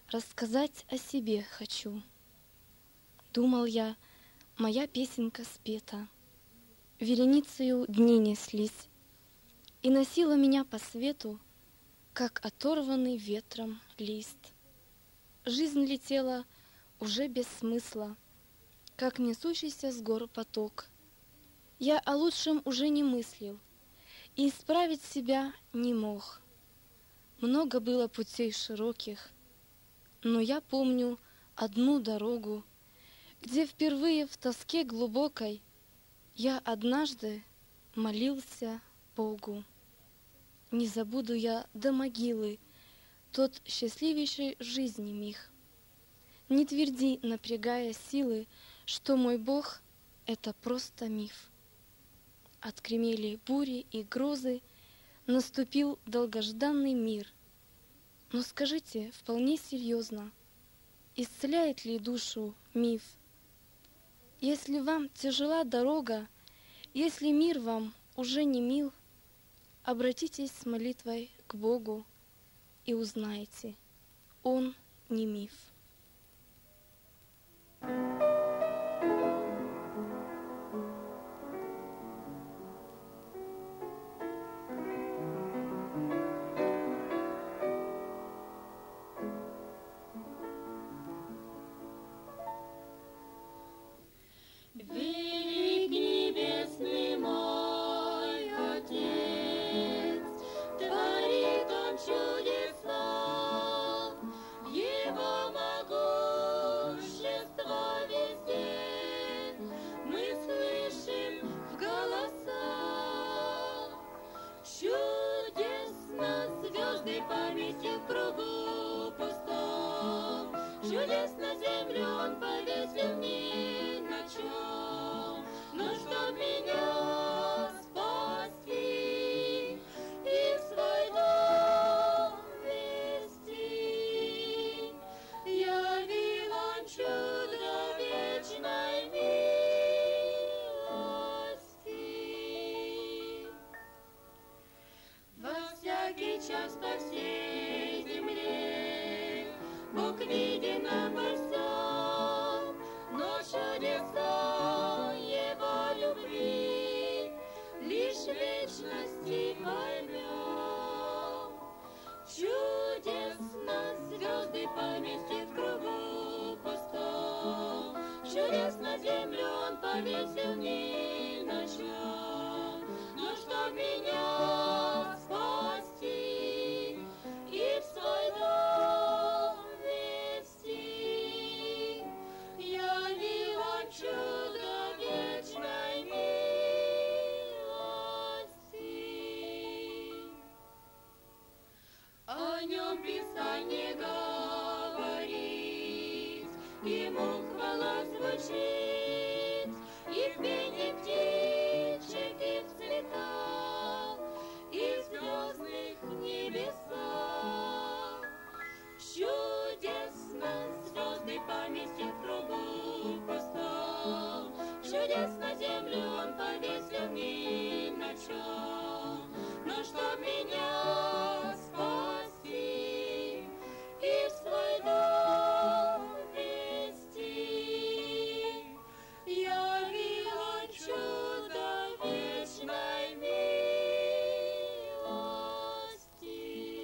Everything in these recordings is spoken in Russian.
рассказать о себе хочу. Думал я, моя песенка спета, вереницею дни неслись, и носила меня по свету, как оторванный ветром лист. Жизнь летела уже без смысла, как несущийся с гор поток. Я о лучшем уже не мыслил и исправить себя не мог. Много было путей широких, но я помню одну дорогу, где впервые в тоске глубокой я однажды молился Богу. Не забуду я до могилы тот счастливейший жизни миг. Не тверди, напрягая силы, что мой Бог — это просто миф. Откремели бури и грозы, наступил долгожданный мир. Но скажите вполне серьезно, исцеляет ли душу миф? Если вам тяжела дорога, если мир вам уже не мил, обратитесь с молитвой к Богу и узнайте, Он не миф. Чудесно землю он повесил ни на чем, но чтоб меня спасти и в свой дом вести, явил он чудо вечной милости. Во всякий час по всей земле Бог виден обо всем, но чудеса Его любви лишь в вечности поймем. Чудесно звезды поместив в кругу пустом, чудесно землю он повесил ни на чем, но чтоб меня спасти и в свой дом вести, явил он чудо вечной милости. О нем Писание говорит, ему хвала звучит, и в пении птичек, и в цветах, и в звездных небесах. Чудесно звезды поместил в кругу пустом, чудесно землю он повесил ни на чем, но чтоб меня спасти и в свой дом вести, явил он чудо вечной милости.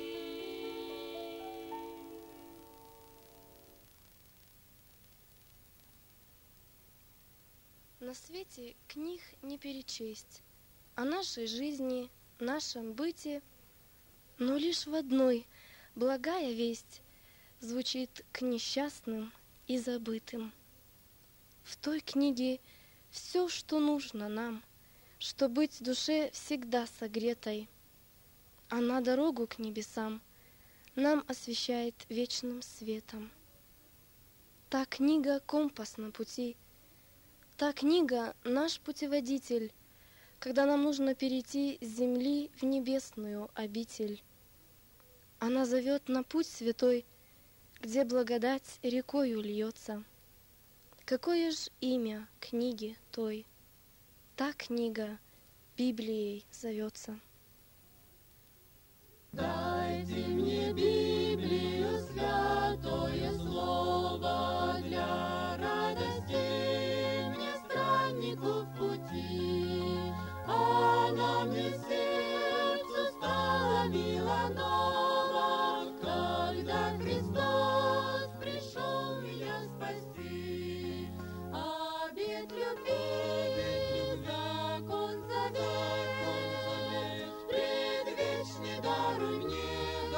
На свете книг не перечесть о нашей жизни, нашем быте, но лишь в одной благая весть звучит к несчастным и забытым. В той книге все, что нужно нам, что быть душе всегда согретой. Она дорогу к небесам нам освещает вечным светом. Та книга — компас на пути, та книга — наш путеводитель, когда нам нужно перейти с земли в небесную обитель. Она зовет на путь святой, где благодать рекою льется. Какое ж имя книги той? Та книга Библией зовется. Дайте мне Библию, святое слово, для радости мне, страннику в пути. Она мне сердцу стала мила нова, когда Христос пришел меня спасти. Обет любви, закон завет, предвечный даруй мне,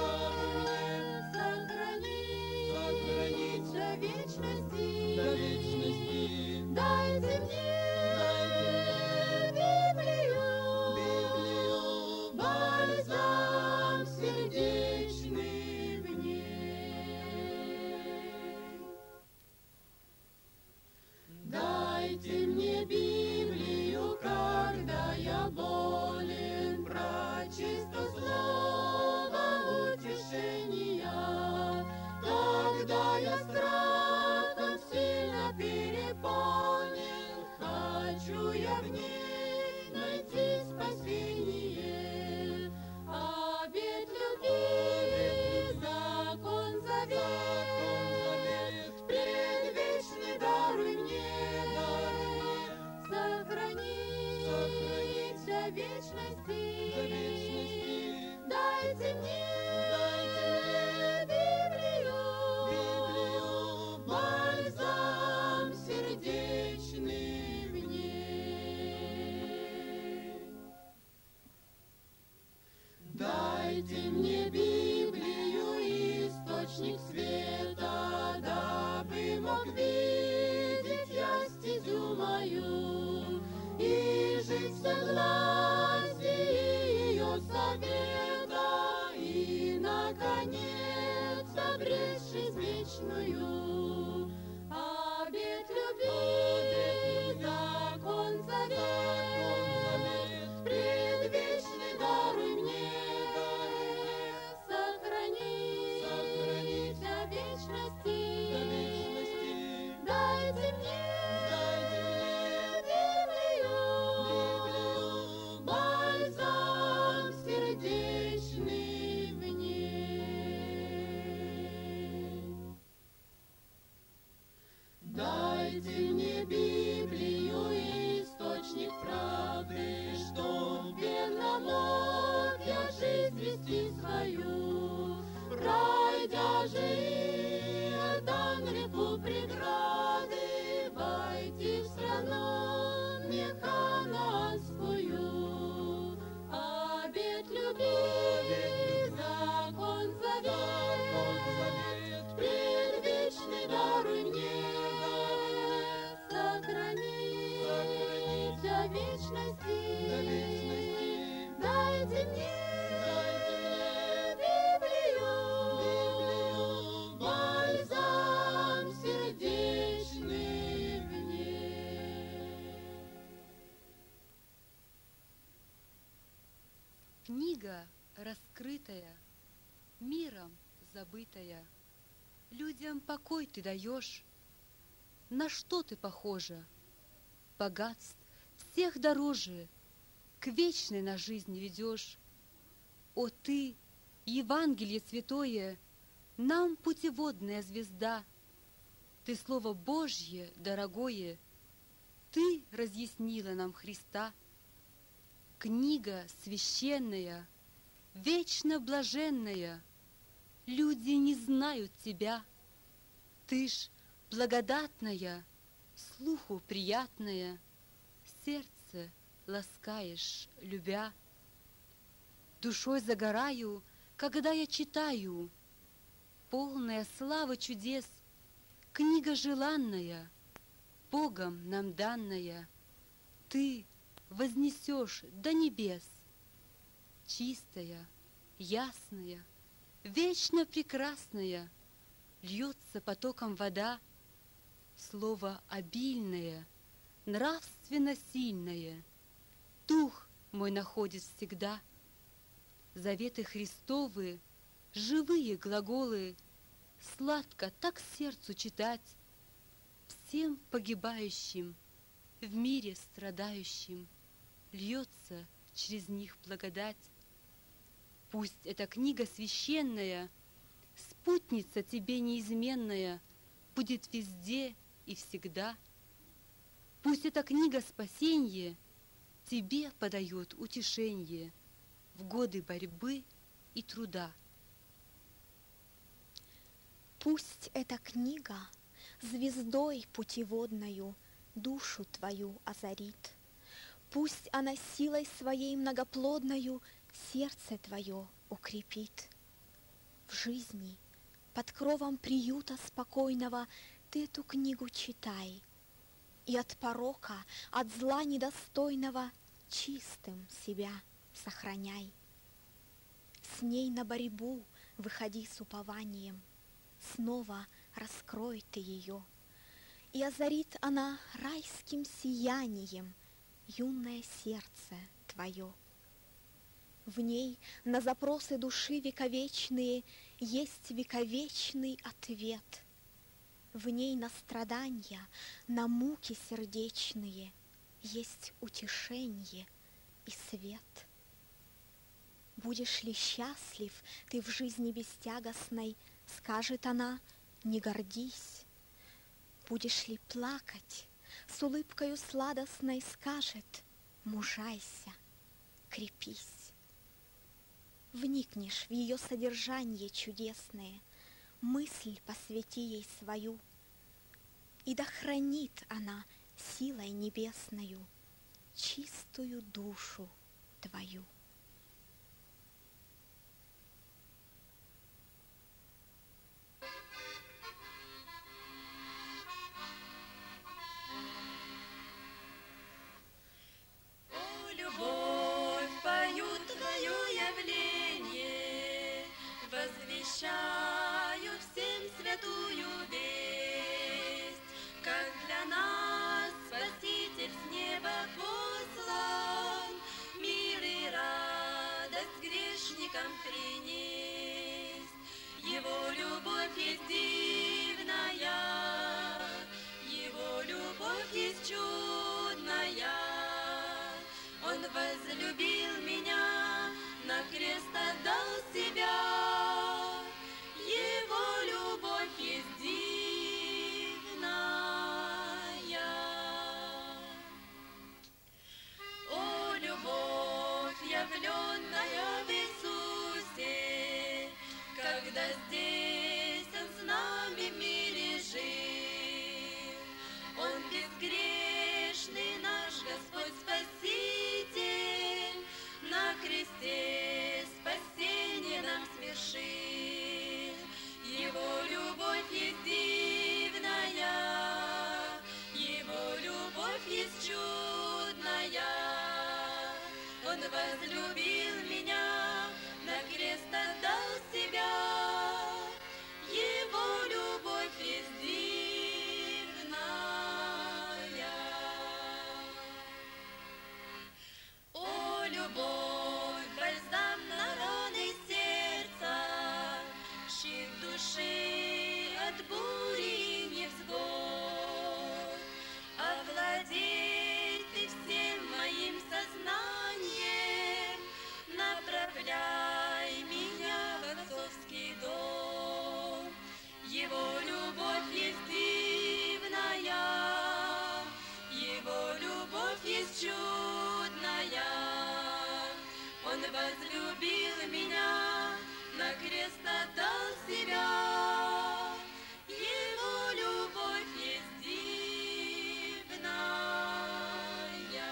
сохранить до вечности. Дайте мне Библию, бальзам сердечный в ней. Дайте мне Библию, когда я болен, прочисто слово утешения. Тогда я страхом сильно переполнен, хочу я в ней найти спасение. Обет любви, закон завет, предвечный даруй мне, сохранить до вечности. Дайте мне Библию, бальзам сердечный в ней. Дайте мне Библию, источник света, дабы мог видеть я стезю мою и жить в согласии ее совета, и, наконец, обречь жизнь вечную. Обет любви, закон завет, предвечный даруй мне, сохранить до вечности. Дайте мне Библию, бальзам сердечный в ней. Дайте мне Библию, источник правды, чтоб верно мог я жизнь вести свою. Пройдя же Иордан, реку преграды, войти в страну мне ханаанскую. Обет любви, закон завет, предвечный даруй мне, сохранить до вечности. Дайте мне Библию, бальзам сердечный в ней. Книга раскрытая, миром забытая, людям покой ты даешь. На что ты похожа? Богатств всех дороже, к вечной на жизнь ведешь. О ты, Евангелие святое, нам путеводная звезда. Ты Слово Божье, дорогое, ты разъяснила нам Христа. Книга священная, вечно блаженная, люди не знают тебя. Ты ж благодатная, слуху приятная, сердце ласкаешь, любя. Душой загораю, когда я читаю, полная слава чудес, книга желанная, Богом нам данная, ты вознесешь до небес. Чистая, ясная, вечно прекрасная, льется потоком вода, слово обильное, нравственно сильное, дух мой находит всегда. Заветы Христовы, живые глаголы, сладко так сердцу читать, всем погибающим, в мире страдающим, льется через них благодать. Пусть эта книга священная, спутница тебе неизменная, будет везде и всегда. Пусть эта книга спасенье тебе подает утешенье в годы борьбы и труда. Пусть эта книга звездой путеводною душу твою озарит. Пусть она силой своей многоплодною сердце твое укрепит. В жизни под кровом приюта спокойного ты эту книгу читай, и от порока, от зла недостойного чистым себя сохраняй. С ней на борьбу выходи с упованием, снова раскрой ты ее, и озарит она райским сиянием юное сердце твое. В ней на запросы души вековечные есть вековечный ответ. В ней на страдания, на муки сердечные есть утешение и свет. Будешь ли счастлив ты в жизни бестягостной, скажет она, не гордись. Будешь ли плакать, с улыбкою сладостной скажет, мужайся, крепись. Вникнешь в ее содержание чудесное, мысль посвяти ей свою, и да хранит она силой небесною чистую душу твою. Возвещаю всем святую весть, как для нас Спаситель с неба послан, мир и радость грешникам принес. Его любовь есть дивная, Его любовь есть чудная. Он возлюбил меня, на крест отдал себя. Явленная в Иисусе, когда здесь Он с нами в мире жил. Он безгрешный наш Господь Спаситель, на кресте спасение нам свершил. Его любовь есть дивная, Его любовь есть чудная. Он возлюбил меня, на крест отдал себя. Его любовь есть дивная. О, любовь, бальзам на раны сердца, щит души от бури и невзгод. Овладей ты всем моим сознанием, направляй меня в отцовский дом. Его любовь есть дивная, Его любовь есть чудная. Он возлюбил меня, на крест отдал себя. Его любовь есть дивная.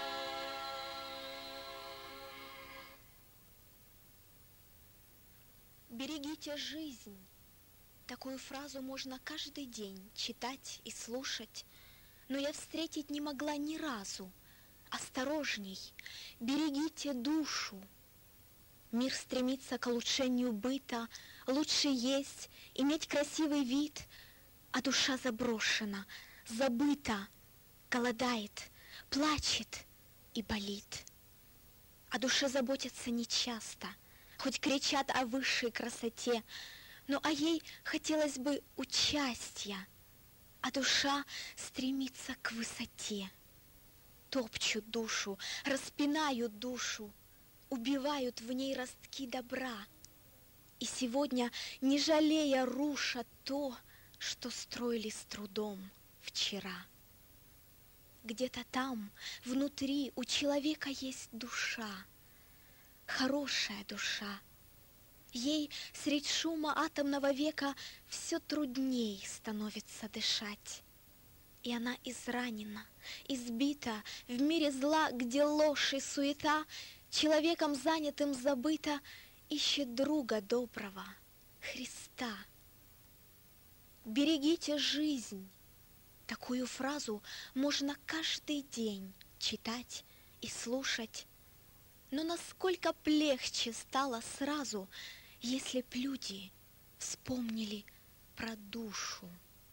Берегите жизнь. Такую фразу можно каждый день читать и слушать, но я встретить не могла ни разу. Осторожней, берегите душу. Мир стремится к улучшению быта, лучше есть, иметь красивый вид, а душа заброшена, забыта, голодает, плачет и болит. О душе заботятся нечасто, хоть кричат о высшей красоте, но о ей хотелось бы участия, а душа стремится к высоте. Топчут душу, распинают душу, убивают в ней ростки добра. И сегодня, не жалея, рушат то, что строили с трудом вчера. Где-то там, внутри, у человека есть душа, хорошая душа. Ей средь шума атомного века все трудней становится дышать. И она изранена, избита в мире зла, где ложь и суета, человеком занятым забыто, ищет друга доброго, Христа. Берегите жизнь. Такую фразу можно каждый день читать и слушать. Но насколько б легче стало сразу, если б люди вспомнили про душу.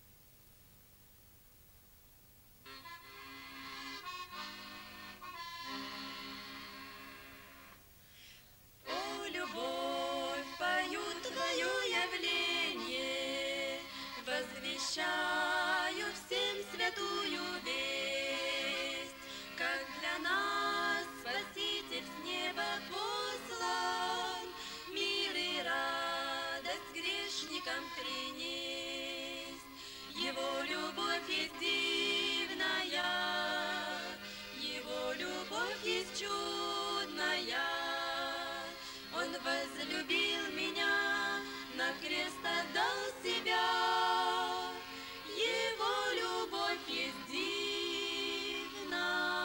О, любовь, пою твое явление, возвещаю всем святую весть, как для нас Спаситель с неба послан, мир и радость грешникам принесть. Его любовь есть дивная, его любовь есть чудная. Он возлюбил меня, на крест отдал себя. Его любовь есть дивная.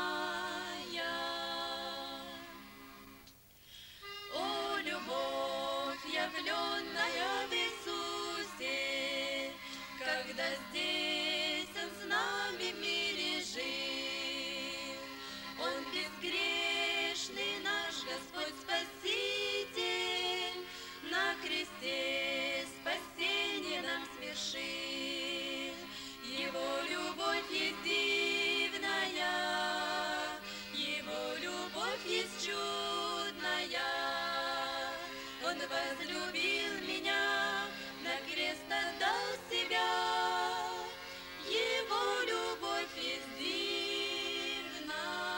О, любовь, явленная в Иисусе, когда здесь Он с нами в мире жил. Он безгрешный наш Господь Спаситель, на кресте спасение нам свершил. Его любовь есть дивная, его любовь есть чудная. Он возлюбил меня, на крест отдал себя. Его любовь есть дивная.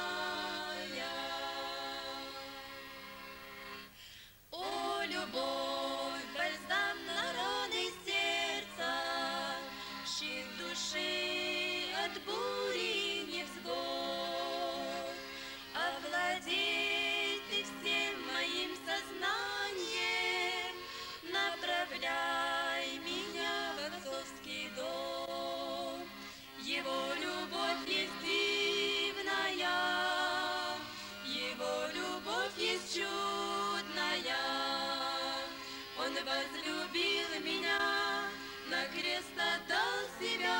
О, любовь, бальзам на раны сердца, щит души от бури невзгод. Овладей ты всем моим сознанием, направляй меня в отцовский дом. Его любовь есть дивная, его любовь есть чудная. Он возлюбил меня, на крест отдал себя.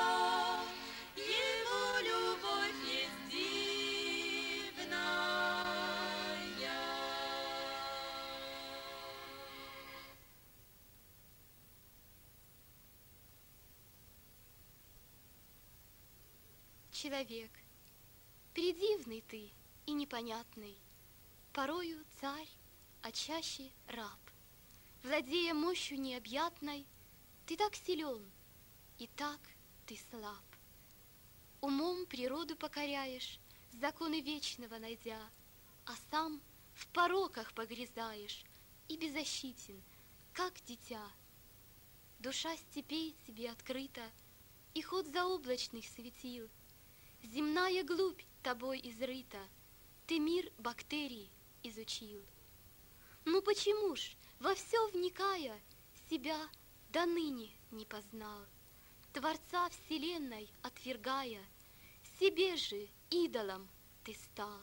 Его любовь есть дивная. Человек, предивный ты и непонятный, порою царь, а чаще раб. Владея мощью необъятной, ты так силен, и так ты слаб. Умом природу покоряешь, законы вечного найдя, а сам в пороках погрязаешь и беззащитен, как дитя. Душа степей тебе открыта, и ход заоблачных светил, земная глубь тобой изрыта, ты мир бактерий изучил. Ну почему ж, во все вникая, себя до ныне не познал, Творца вселенной отвергая, себе же идолом ты стал?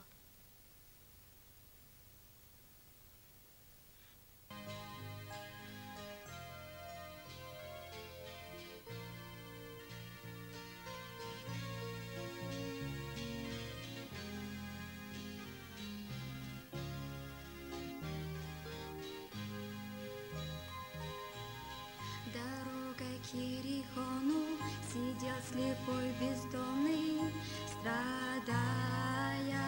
К Иерихону сидел слепой бездомный, страдая.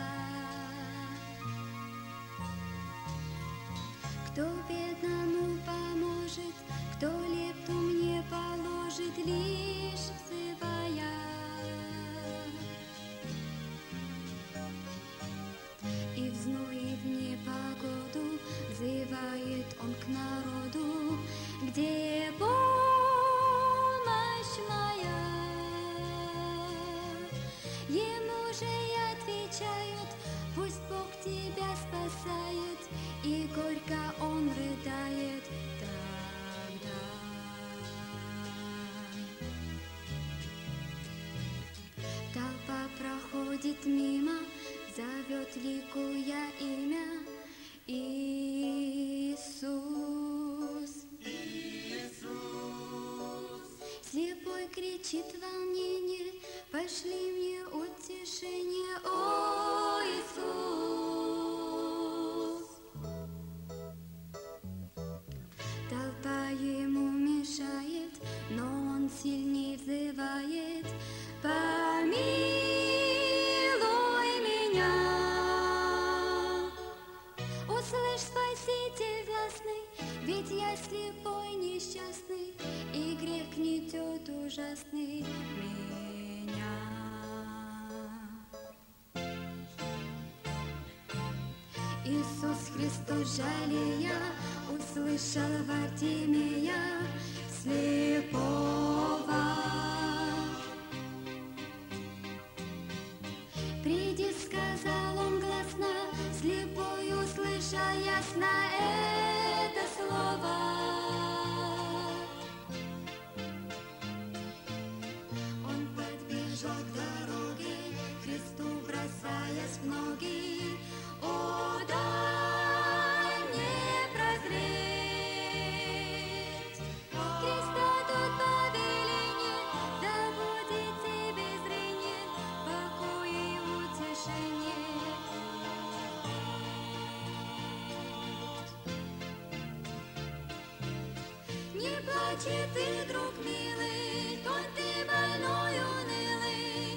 Кто бедному поможет, кто лепту мне положит, лишь взывая. И в зной, и в непогоду бросает, и горько он рыдает тогда. Толпа проходит мимо, зовет, ликуя имя Иисус. Слепой кричит в волнении, пошли мне утешение, о Иисус. Толпа ему мешает, но он сильней взывает, помилуй меня. Услышь, Спаситель властный, ведь я слепой, несчастный, и грех гнетет ужасный меня. Иисус Христос, жалея, услышал Вартимея слепого. Приди, сказал он гласно, слепой, услыша ясно это слово. Он подбежал к дороге, Христу бросаясь в ноги. О, дай мне прозреть Христа тут повеление, да будет тебе зрение, покой и утешение. Не плачь ты, друг милый, коль ты больной, унылый,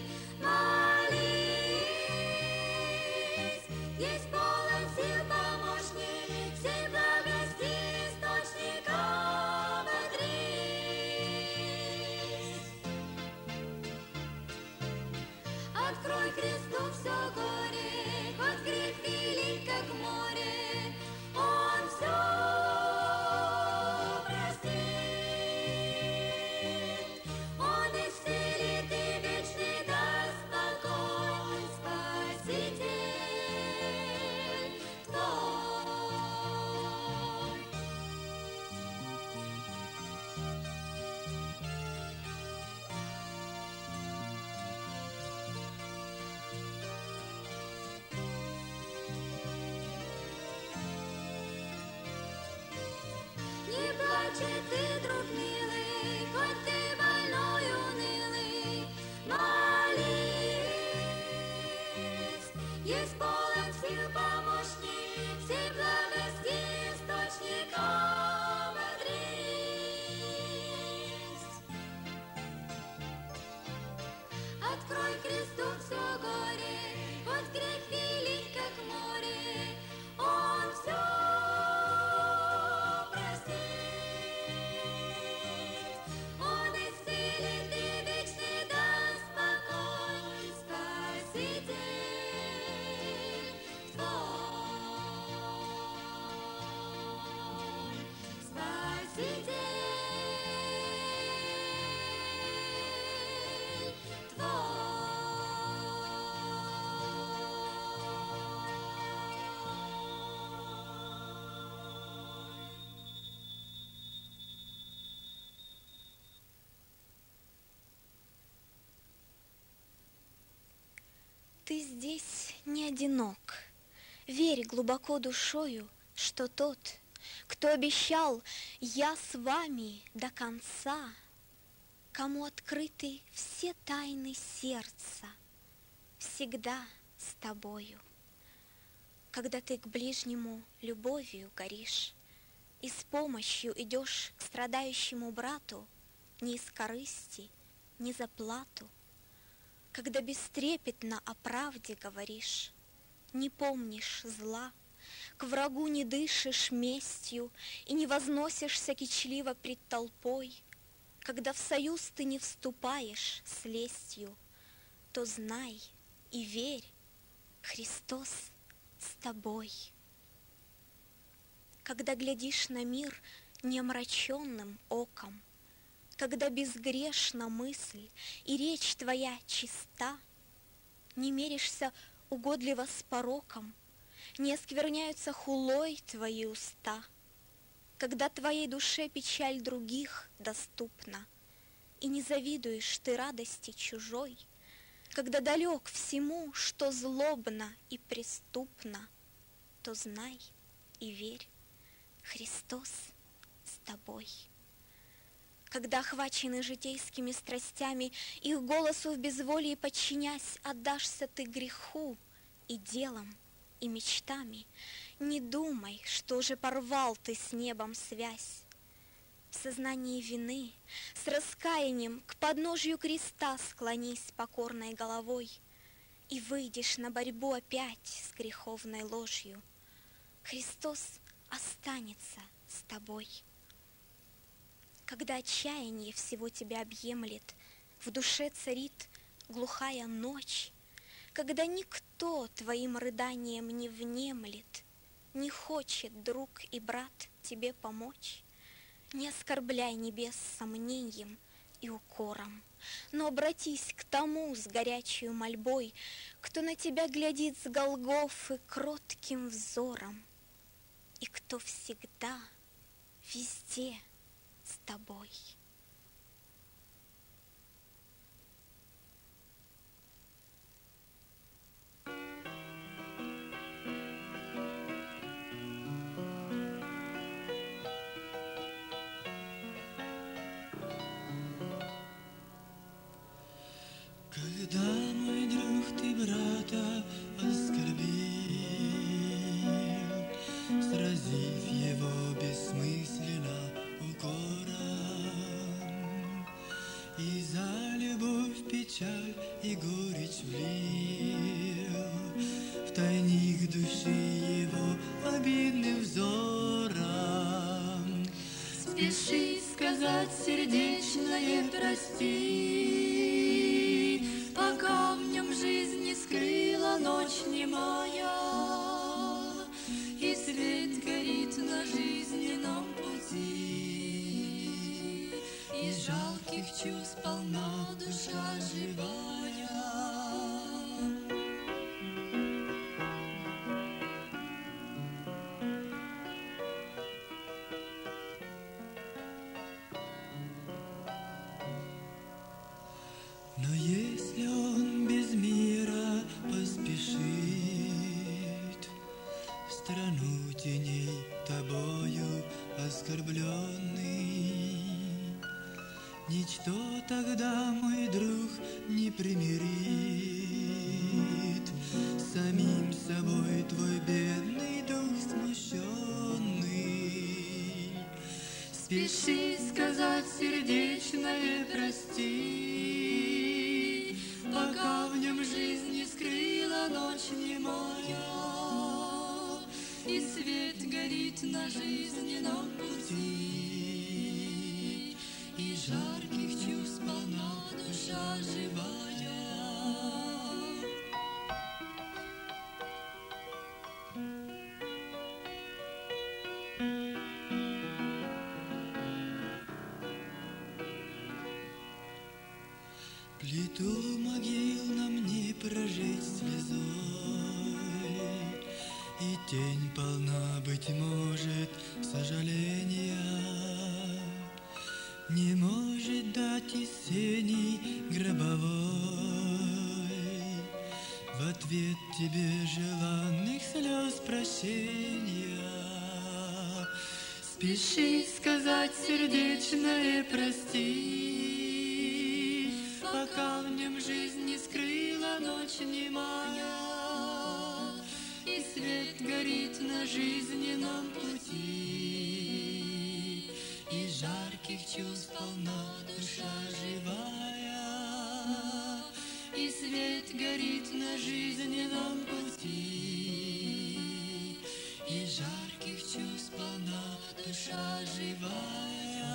молись, есть полон сил помощник, всей благости источник, ободрись. Открой Христу все горе, хоть грех велик, как море, Он все простит. Он исцелит и вечный даст покой, Спаситель твой. Не плачь ты, друг милый, хоть ты больной, унылый, молись, есть полон сил помощник, всей благости источник, ободрись. Открой Христу все горе, хоть грех велик, как море, Он все простит. Он исцелит и вечный даст покой, Спаситель твой. Спаситель твой. Ты здесь не одинок. Верь глубоко душою, что тот, кто обещал «Я с вами до конца», кому открыты все тайны сердца, всегда с тобою. Когда ты к ближнему любовью горишь и с помощью идешь к страдающему брату, не из корысти, не за плату, когда бестрепетно о правде говоришь, не помнишь зла, к врагу не дышишь местью и не возносишься кичливо пред толпой, когда в союз ты не вступаешь с лестью, то знай и верь, Христос с тобой. Когда глядишь на мир неомраченным оком, когда безгрешна мысль и речь твоя чиста, не меришься угодливо с пороком, не оскверняются хулой твои уста, когда твоей душе печаль других доступна, и не завидуешь ты радости чужой, когда далек всему, что злобно и преступно, то знай и верь, Христос с тобой. Когда охвачены житейскими страстями, их голосу в безволии подчинясь, отдашься ты греху и делом, и мечтами, не думай, что же порвал ты с небом связь. В сознании вины, с раскаянием к подножью креста склонись покорной головой, и выйдешь на борьбу опять с греховной ложью. Христос останется с тобой. Когда отчаяние всего тебя объемлет, в душе царит глухая ночь, когда никто твоим рыданием не внемлет, не хочет друг и брат тебе помочь, не оскорбляй небес сомнением и укором, но обратись к тому с горячей мольбой, кто на тебя глядит с Голгофы кротким взором, и кто всегда, везде с тобой. Когда, мой друг, ты брата оскорбил, сразив его бессмысленно укором, и за любовь печаль и горечь влил в тайник души его обидным взором, Спеши сказать сердечное прости, пока в нем жизнь не скрыла ночь немая, и свет горит на жизненном пути, и жалких чувств полна душа живая. Но если он без мира поспешит в страну теней тобою оскорбленный, ничто тогда, мой друг, не примирит самим собой твой бедный дух смущенный. Спеши сказать сердечное прости, пока в нем жизнь не скрыла ночь немая, и свет горит на жизненном пути, и жарких чувств полна душа живая. Плиту могил нам не прожить слезой, и тень полна, быть может, сожаления, не может дать из сеней гробовой в ответ тебе желанных слез прощения. Спеши сказать сердечное прости, пока в нем жизнь не скрыла ночь немая, и свет горит на жизненном пути, и жарких чувств полна душа живая, и свет горит на жизненном пути, и жарких чувств полна душа живая.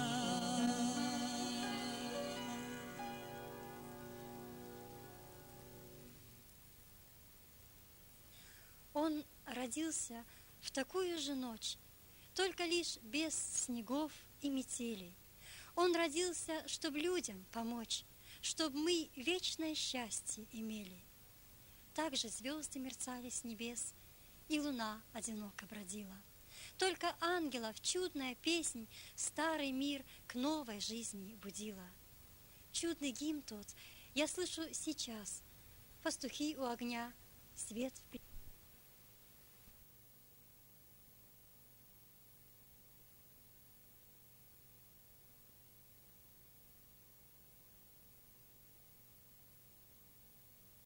Он родился в такую же ночь, только лишь без снегов и метелей. Он родился, чтобы людям помочь, чтобы мы вечное счастье имели. Также звезды мерцали с небес, и луна одиноко бродила. Только ангелов чудная песнь старый мир к новой жизни будила. Чудный гимн тот я слышу сейчас. Пастухи у огня, свет в